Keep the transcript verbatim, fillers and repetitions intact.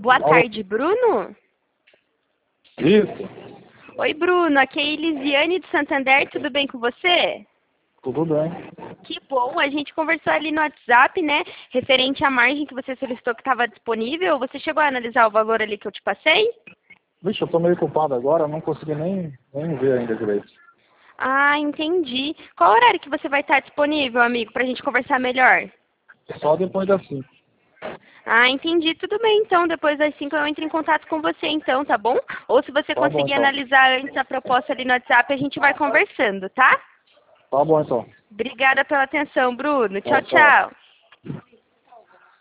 Boa tarde, Bruno. Isso. Oi, Bruno. Aqui é a Elisiane de Santander. Tudo bem com você? Tudo bem. Que bom. A gente conversou ali no WhatsApp, né? Referente à margem que você solicitou que estava disponível. Você chegou a analisar o valor ali que eu te passei? Vixe, eu tô meio ocupado agora, não consegui nem, nem ver ainda direito. Ah, entendi. Qual horário que você vai estar disponível, amigo, para a gente conversar melhor? Só depois das cinco. Ah, entendi. Tudo bem, então. Depois das cinco eu entro em contato com você, então, tá bom? Ou se você Tá bom, conseguir então. analisar antes a proposta ali no WhatsApp, a gente vai conversando, tá? Tá bom, então. Obrigada pela atenção, Bruno. Tchau, Tchau, tchau. tchau.